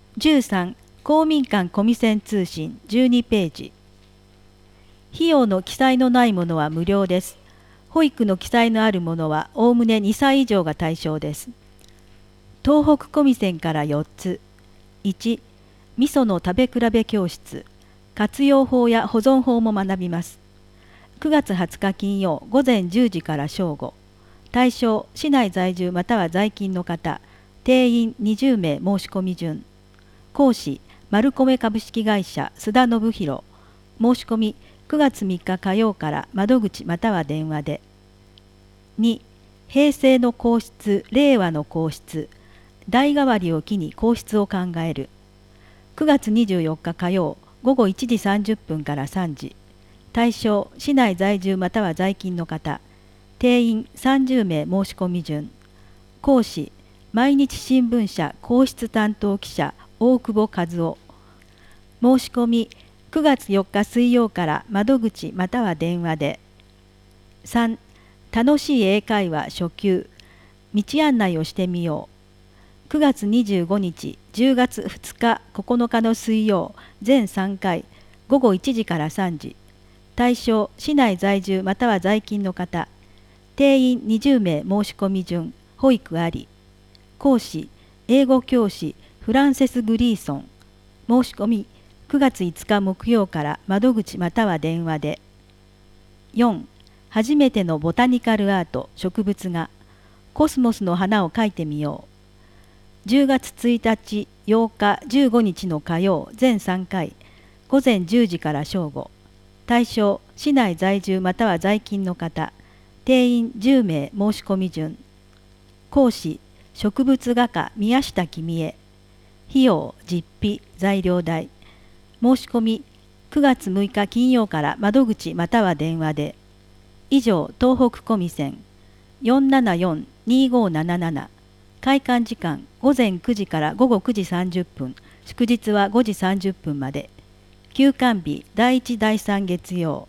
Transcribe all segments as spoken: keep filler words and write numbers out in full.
じゅうさん公民館コミセン通信じゅうにページ。費用の記載のないものは無料です。保育の記載のあるものはおおむねにさい以上が対象です。東北コミセンからよっつ。いち、味噌の食べ比べ教室。活用法や保存法も学びます。くがつはつか金曜午前じゅうじから正午。対象、市内在住または在勤の方。定員にじゅうめい申し込み順。講師、丸米株式会社須田信弘。申し込みくがつみっか火曜から窓口または電話で。に、平成の皇室、令和の皇室。代替わりを機に皇室を考える。くがつにじゅうよっか火曜午後いちじさんじゅっぷんからさんじ。対象、市内在住または在勤の方。定員さんじゅうめい申し込み順。講師、毎日新聞社皇室担当記者大久保和夫。申し込みくがつよっか水曜から窓口または電話で。さん、楽しい英会話初級。道案内をしてみよう。くがつにじゅうごにち、じゅうがつふつか、ここのかの水曜、全さんかい、ごごいちじからさんじ。対象、市内在住または在勤の方。定員にじゅうめい申し込み順、保育あり。講師、英語教師、フランセス・グリーソン。申し込み、くがついつか木曜から窓口または電話で。よん、初めてのボタニカルアート、植物画。コスモスの花を描いてみよう。じゅうがつついたち、ようか、じゅうごにちの火曜、全さんかい、ごぜんじゅうじから正午。対象、市内在住または在勤の方。定員じゅうめい申し込み順。講師、植物画家宮下君恵。費用、実費、材料代。申し込み、くがつむいか金曜から窓口または電話で。以上、東北コミセン。よんななよん にごなななな。開館時間ごぜんくじからごごくじさんじゅっぷん、祝日はごじさんじゅっぷんまで。休館日だいいちだいさん月曜。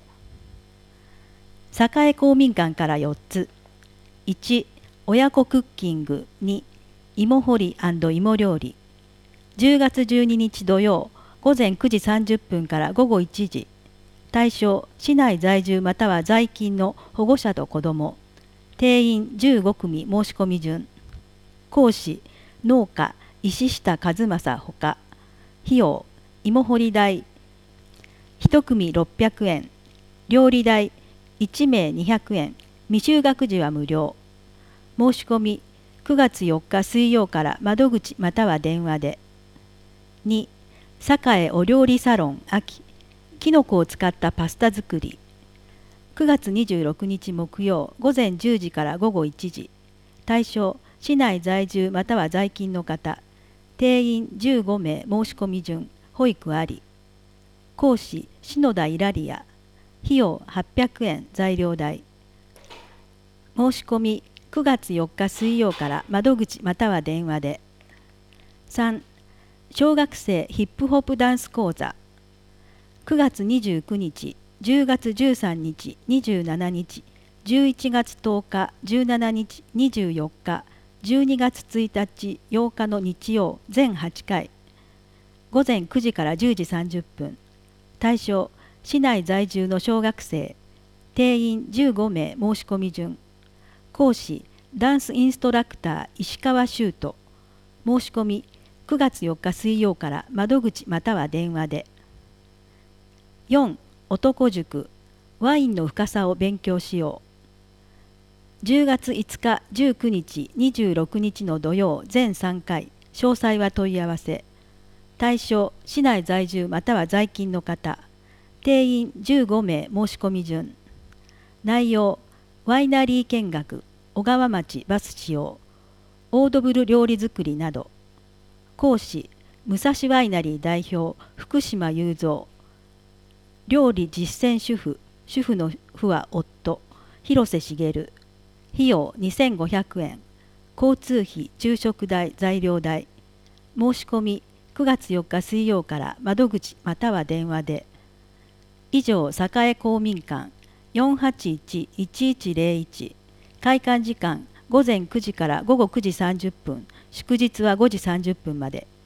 栄公民館からよっつ。いち、親子クッキング。に、芋掘り&芋料理。じゅうがつじゅうににち土曜、ごぜんくじさんじゅっぷんからごごいちじ。対象、市内在住または在勤の保護者と子ども。定員じゅうごくみ申し込み順。講師、農家、石下和正ほか。費用、芋掘り代、いちくみろっぴゃくえん。料理代、いちめいにひゃくえん。未就学児は無料。申し込み、くがつよっか水曜から窓口または電話で。に、栄お料理サロン秋。きのこを使ったパスタ作り。くがつにじゅうろくにち木曜、ごぜんじゅうじからごごいちじ。対象、市内在住または在勤の方。定員じゅうごめい申し込み順、保育あり。講師、篠田イラリア。費用はっぴゃくえん、材料代。申し込み、くがつよっか水曜から窓口または電話で。さん、小学生ヒップホップダンス講座。くがつにじゅうくにち、じゅうがつじゅうさんにち、にじゅうしちにち、じゅういちがつとおか、じゅうしちにち、にじゅうよっか、じゅうにがつついたち、ようかの日曜、全はちかい。ごぜんくじからじゅうじさんじゅっぷん。対象、市内在住の小学生。定員じゅうごめい申し込み順。講師、ダンスインストラクター石川修斗。申し込み、くがつよっか水曜から窓口または電話で。よん、男塾。ワインの深さを勉強しよう。じゅうがついつか、じゅうくにち、にじゅうろくにちの土曜、全さんかい。詳細は問い合わせ。対象、市内在住または在勤の方。定員じゅうごめい申し込み順。内容、ワイナリー見学、小川町バス使用、オードブル料理作りなど。講師、武蔵ワイナリー代表、福島雄三。料理実践主婦、主婦の夫は夫、広瀬茂。費用にせんごひゃくえん。交通費、昼食代、材料代。申し込み、くがつよっか水曜から窓口または電話で。以上、栄公民館 よんはちいちいちいちぜろいち。開館時間ごぜんくじからごごくじさんじゅっぷん、祝日はごじさんじゅっぷんまで。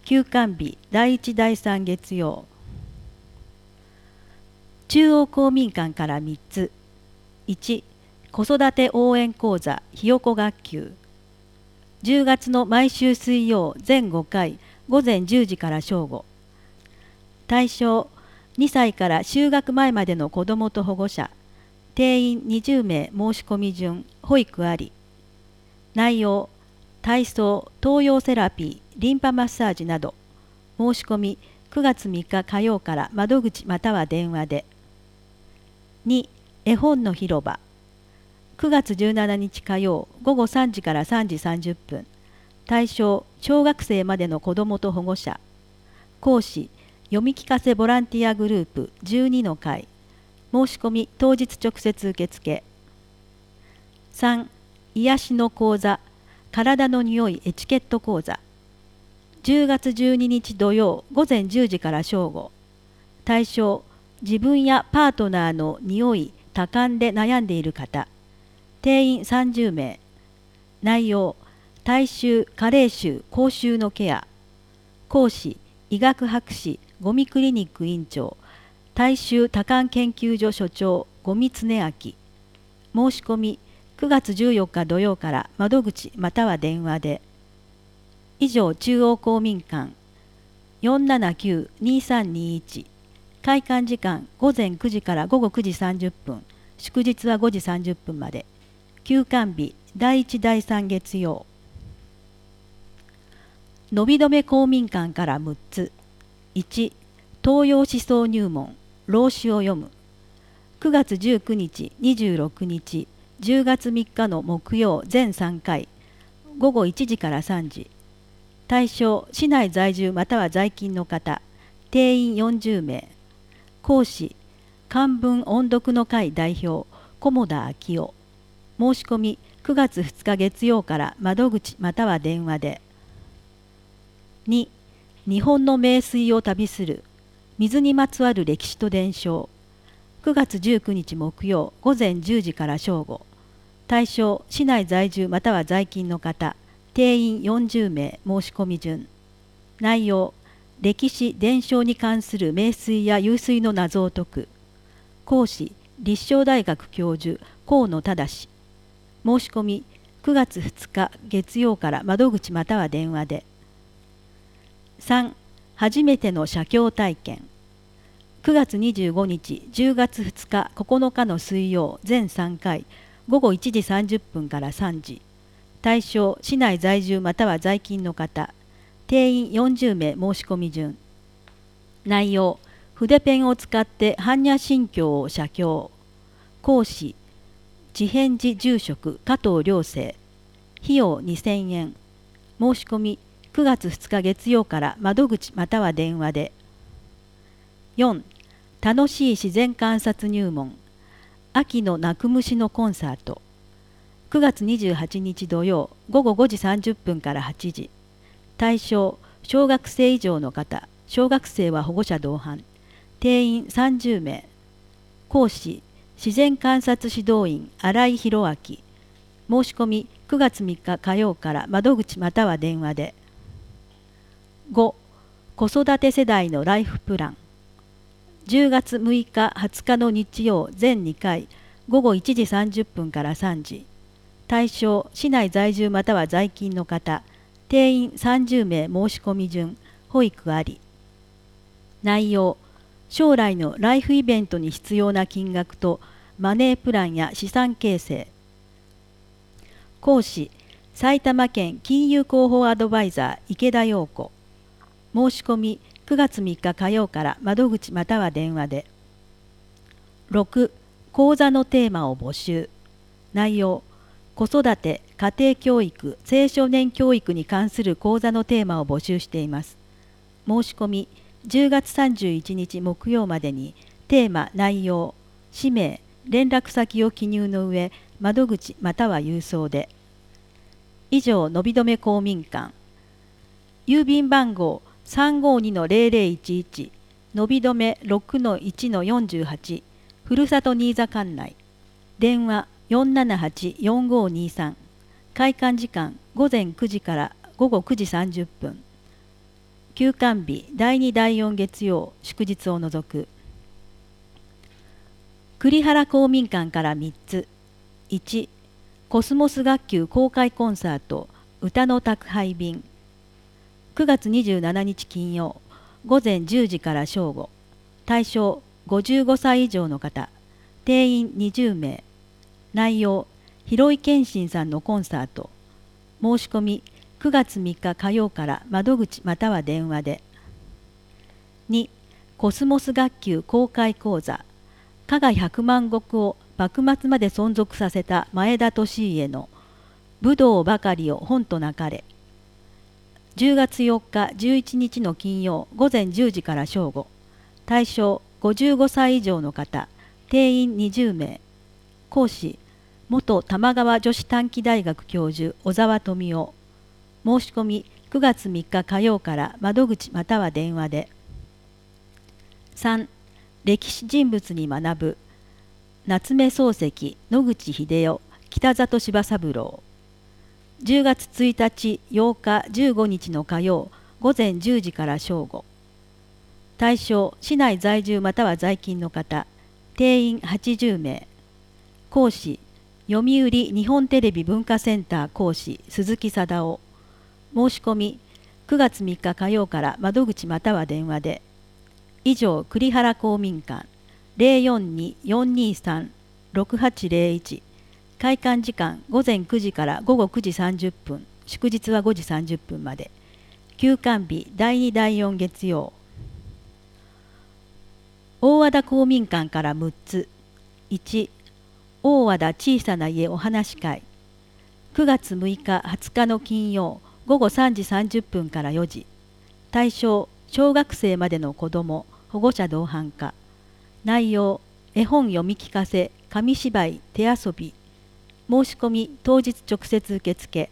休館日だいいちだいさん月曜。中央公民館からみっつ。いち、子育て応援講座ひよこ学級。じゅうがつの毎週水曜全ごかいごぜんじゅうじから正午。対象にさいから就学前までの子どもと保護者。定員にじゅうめい申し込み順、保育あり。内容体操、東洋セラピー、リンパマッサージなど。申し込みくがつみっか火曜から窓口または電話で。に、絵本の広場。くがつじゅうしちにち火曜ごごさんじからさんじさんじゅっぷん。対象小学生までの子どもと保護者。講師読み聞かせボランティアグループじゅうにの会。申し込み当日直接受付。さん、癒しの講座体の匂いエチケット講座。じゅうがつじゅうににち土曜ごぜんじゅうじから正午。対象自分やパートナーの匂い多感で悩んでいる方。定員さんじゅうめい。内容体臭、加齢臭、口臭のケア。講師医学博士ゴミクリニック院長体臭多感研究所所長五味恒明。申し込みくがつじゅうよっか土曜から窓口または電話で。以上、中央公民館 よんななきゅうにさんにいち。開館時間ごぜんくじからごごくじさんじゅっぷん、祝日はごじさんじゅっぷんまで。休館日だいいちだいさん月曜。のびどめ公民館からむっつ。いち、東洋思想入門、老子を読む。くがつじゅうくにち、にじゅうろくにち、じゅうがつみっかの木曜全さんかい、ごごいちじからさんじ。対象、市内在住または在勤の方。定員よんじゅうめい。講師、漢文音読の会代表、菰田昭夫。申し込みくがつふつか月曜から窓口または電話で。に、日本の名水を旅する。水にまつわる歴史と伝承。くがつじゅうくにち木曜ごぜんじゅうじから正午。対象、市内在住または在勤の方。定員よんじゅうめい申し込み順。内容歴史伝承に関する名水や湧水の謎を解く。講師立正大学教授河野忠。申し込みくがつふつか月曜から窓口または電話で。さん、初めての写経体験。くがつにじゅうごにち、じゅうがつふつか、ここのかの水曜全さんかい、ごごいちじさんじゅっぷんからさんじ。対象、市内在住または在勤の方。定員よんじゅうめい申し込み順。内容、筆ペンを使って般若心経を写経。講師、智返寺住職加藤良生。費用にせんえん。申し込みくがつふつか月曜から窓口または電話で。よん、楽しい自然観察入門。秋の鳴く虫のコンサート。くがつにじゅうはちにち土曜ごごごじさんじゅっぷんからはちじ。対象、小学生以上の方。小学生は保護者同伴。定員さんじゅうめい。講師、自然観察指導員新井博明。申し込みくがつみっか火曜から窓口または電話で。ご、子育て世代のライフプラン。じゅうがつむいかはつかの日曜全にかい、ごごいちじさんじゅっぷんからさんじ。対象、市内在住または在勤の方。定員さんじゅうめい申し込み順、保育あり。内容、将来のライフイベントに必要な金額とマネープランや資産形成。講師、埼玉県金融広報アドバイザー池田陽子。申し込みくがつみっか火曜から窓口または電話で。ろく、講座のテーマを募集。内容、子育て、家庭教育、青少年教育に関する講座のテーマを募集しています。申し込みじゅうがつさんじゅういちにち木曜までにテーマ、内容、氏名、連絡先を記入の上、窓口または郵送で。以上、のびどめ公民館。郵便番号 さんごにのゼロゼロいちいち、のびどめ ろくのいちのよんじゅうはち、ふるさと新座管内。電話よんななはちよんごにさん。開館時間ごぜんくじからごごくじさんじゅっぷん。 休館日だいにだいよん月曜祝日を除く。栗原公民館からみっつ。いち、コスモス学級公開コンサート歌の宅配便。くがつにじゅうしちにち金曜、午前じゅうじから正午。対象ごじゅうごさい以上の方。定員にじゅうめい。内容、広井健信さんのコンサート。申し込みくがつみっか火曜から窓口または電話で。に、コスモス学級公開講座。加賀百万石を幕末まで存続させた前田利家の武道ばかりを本となかれ。じゅうがつよっかじゅういちにちの金曜午前じゅうじから正午。対象ごじゅうごさい以上の方。定員にじゅうめい。講師元玉川女子短期大学教授小沢富夫。申し込みくがつみっか火曜から窓口または電話で。さん、歴史人物に学ぶ。夏目漱石、野口英世、北里柴三郎。じゅうがつついたち、ようか、じゅうごにちの火曜、午前じゅうじから正午。対象、市内在住または在勤の方。定員はちじゅうめい。講師、読売日本テレビ文化センター講師、鈴木貞夫。申し込みくがつみっか火曜から窓口または電話で。以上、栗原公民館 ゼロよんに よんにさん ろくはちゼロいち。開館時間午前くじから午後くじさんじゅっぷん、祝日はごじさんじゅっぷんまで。休館日だいにだいよん月曜。大和田公民館からむっつ。いち、大和田小さな家お話会。くがつむいかはつかの金曜午後さんじさんじゅっぷんからよじ。対象小学生までの子ども、保護者同伴化。内容、絵本読み聞かせ、紙芝居、手遊び。申し込み当日直接受付。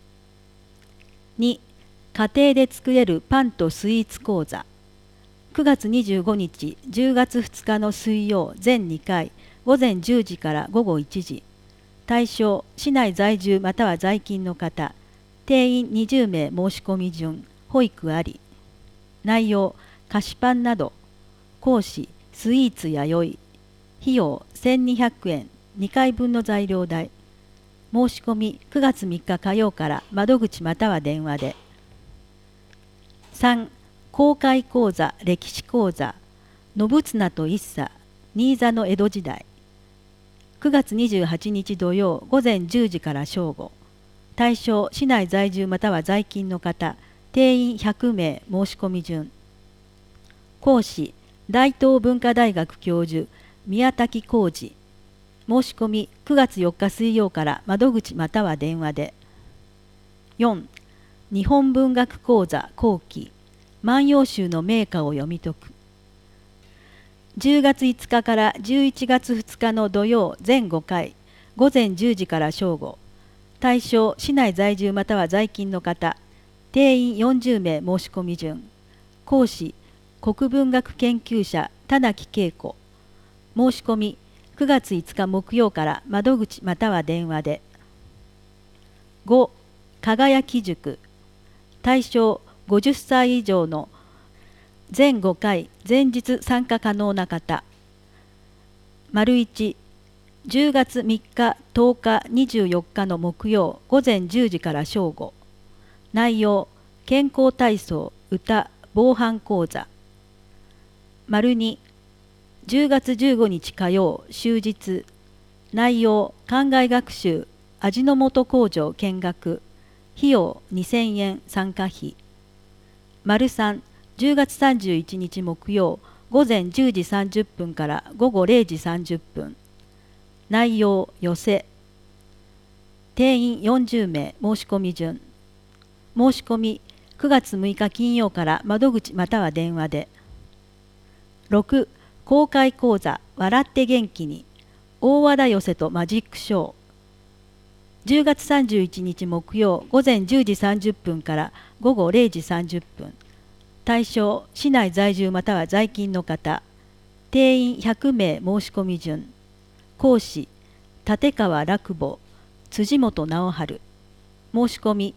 に、家庭で作れるパンとスイーツ講座。くがつにじゅうごにち、じゅうがつふつかの水曜全にかい、午前じゅうじから午後いちじ。対象、市内在住または在勤の方。定員にじゅうめい申し込み順、保育あり。内容、菓子パンなど。講師、スイーツやよい。費用せんにひゃくえん、にかいぶんの材料代。申し込みくがつみっか火曜から窓口または電話で。さん、公開講座歴史講座。信綱と一茶、新座の江戸時代。くがつにじゅうはちにち土曜午前じゅうじから正午。対象、市内在住または在勤の方。定員ひゃくめい申し込み順。講師、大東文化大学教授宮滝浩二。申し込みくがつよっか水曜から窓口または電話で。よん、日本文学講座後期。万葉集の名歌を読み解く。じゅうがついつかからじゅういちがつふつかの土曜全ごかい、午前じゅうじから正午。対象、市内在住または在勤の方。定員よんじゅうめい申し込み順。講師、国文学研究者田中恵子。申し込みくがついつか木曜から窓口または電話で。ご、輝き塾。対象ごじゅっさい以上の全ごかい前日参加可能な方。丸いち、じゅうがつみっか、とおか、にじゅうよっかの木曜午前じゅうじから正午。内容、健康体操、歌、防犯講座。丸に、じゅうがつじゅうごにち火曜終日。内容、考え学習、味の素工場見学。費用にせんえん参加費。丸さん、じゅうがつさんじゅういちにち木曜午前じゅうじさんじゅっぷんから午後れいじさんじゅっぷん。内容、寄せ。定員よんじゅうめい申し込み順。申し込みくがつむいか金曜から窓口または電話で。ろく、公開講座笑って元気に。大和田寄せとマジックショー。じゅうがつさんじゅういちにち木曜午前じゅうじさんじゅっぷんから午後れいじさんじゅっぷん。対象、市内在住または在勤の方。定員ひゃくめい申し込み順。講師、立川楽母、辻本直春。申し込み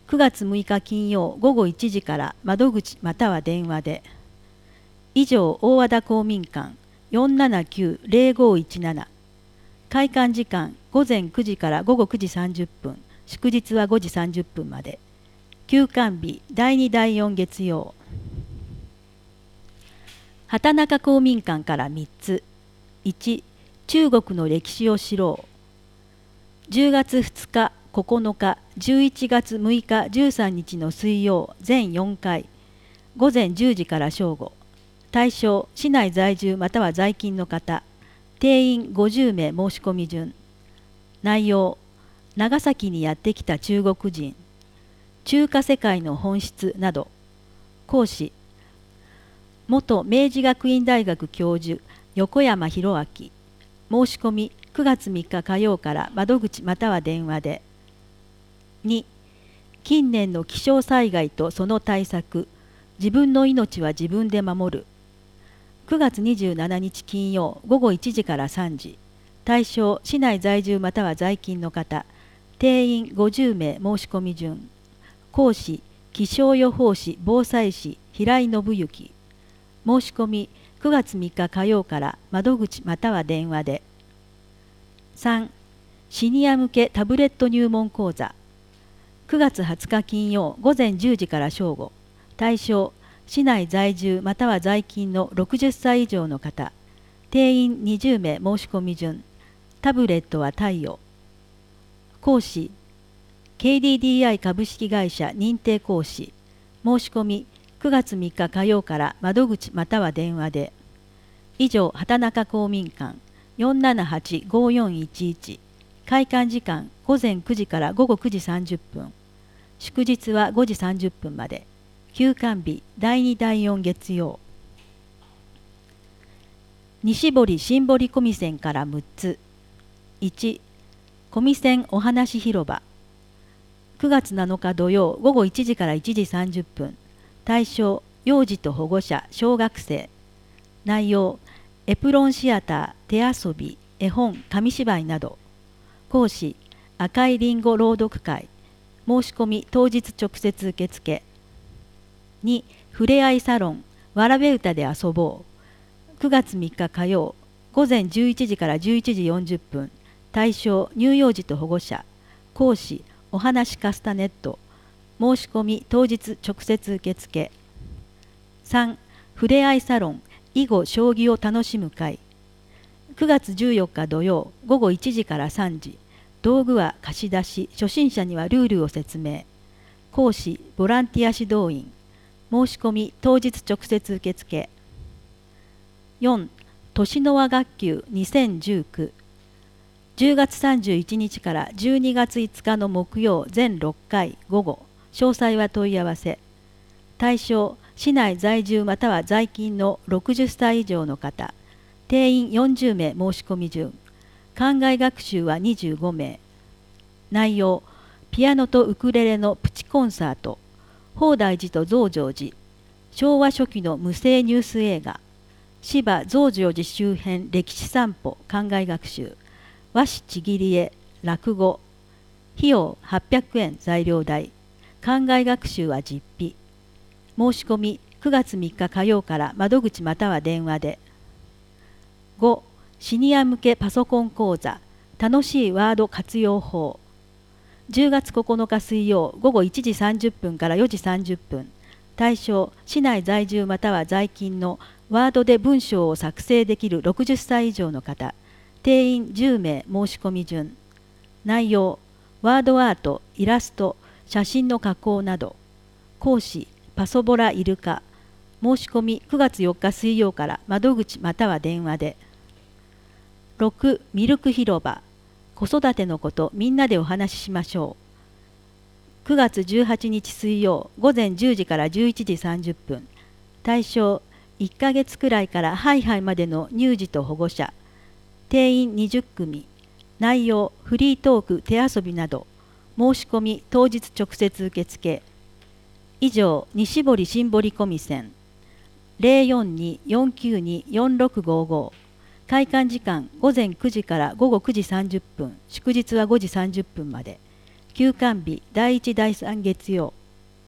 くがつむいか金曜午後いちじから窓口または電話で。以上、大和田公民館 よんななきゅうゼロごいちなな。開館時間午前くじから午後くじさんじゅっぷん、祝日はごじさんじゅっぷんまで。休館日だいにだいよん月曜。畑中公民館からみっつ。いち、中国の歴史を知ろう。じゅうがつふつか、ここのか、じゅういちがつむいか、じゅうさんにちの水曜全よんかい、午前じゅうじから正午。対象、市内在住または在勤の方。定員ごじゅうめい申し込み順。内容、長崎にやってきた中国人、中華世界の本質など。講師、元明治学院大学教授横山博明。申し込みくがつみっか火曜から窓口または電話で。に、近年の気象災害とその対策、自分の命は自分で守る。くがつにじゅうしちにち金曜午後いちじからさんじ。対象、市内在住または在勤の方。定員ごじゅうめい申し込み順。講師、気象予報士防災士平井信之。申し込みくがつみっか火曜から窓口または電話で。さん、シニア向けタブレット入門講座。くがつはつか金曜午前じゅうじから正午。対象、市内在住または在勤のろくじゅっさい以上の方。定員にじゅうめい申し込み順。タブレットは貸与。講師、ケーディーディーアイ 株式会社認定講師。申し込みくがつみっか火曜から窓口または電話で。以上、畑中公民館 よんななはちごよんいちいち。開館時間午前くじから午後くじさんじゅっぷん。祝日はごじさんじゅっぷんまで。休館日だいにだいよん月曜。西堀新堀小見線からむっつ。いち、小見線お話広場。くがつなのか土曜午後いちじからいちじさんじゅっぷん。対象、幼児と保護者、小学生。内容、エプロンシアター、手遊び、絵本、紙芝居など。講師、赤いりんご朗読会。申し込み当日直接受付。に、ふれあいサロン、わらべ歌で遊ぼう。くがつみっか火曜、午前じゅういちじからじゅういちじよんじゅっぷん。対象、乳幼児と保護者。講師、お話カスタネット。申し込み当日直接受付。さん、ふれあいサロン、囲碁将棋を楽しむ会。くがつじゅうよっか土曜、午後いちじからさんじ。道具は貸し出し、初心者にはルールを説明。講師、ボランティア指導員。申し込み当日直接受付。よん、年の輪学級にせんじゅうきゅう。じゅうがつさんじゅういちにちからじゅうにがついつかの木曜全ろっかい午後。詳細は問い合わせ。対象、市内在住または在勤のろくじゅっさい以上の方。定員よんじゅうめい申し込み順。課外学習はにじゅうごめい。内容、ピアノとウクレレのプチコンサート。法大寺と増上寺。昭和初期の無声ニュース映画。芝増上寺周辺歴史散歩課外学習。和紙ちぎり絵落語。費用はっぴゃくえん材料代。課外学習は実費。申し込みくがつみっか火曜から窓口または電話で。ご、シニア向けパソコン講座楽しいワード活用法。じゅうがつここのか水曜午後いちじさんじゅっぷんからよじさんじゅっぷん。対象、市内在住または在勤のワードで文章を作成できるろくじゅっさい以上の方。定員じゅうめい申し込み順。内容、ワードアート、イラスト、写真の加工など。講師、パソボライルカ。申し込みくがつよっか水曜から窓口または電話で。ろく、ミルク広場。子育てのことみんなでお話ししましょう。くがつじゅうはちにち水曜午前じゅうじからじゅういちじさんじゅっぷん。対象、いっかげつくらいからハイハイまでの乳児と保護者。定員にじゅっくみ。内容、フリートーク、手遊びなど。申し込み当日直接受付。以上、西堀新堀小見線 ゼロよんに よんきゅうに よんろくごご。開館時間午前くじから午後くじさんじゅっぷん、祝日はごじさんじゅっぷんまで。 休館日だいいちだいさん月曜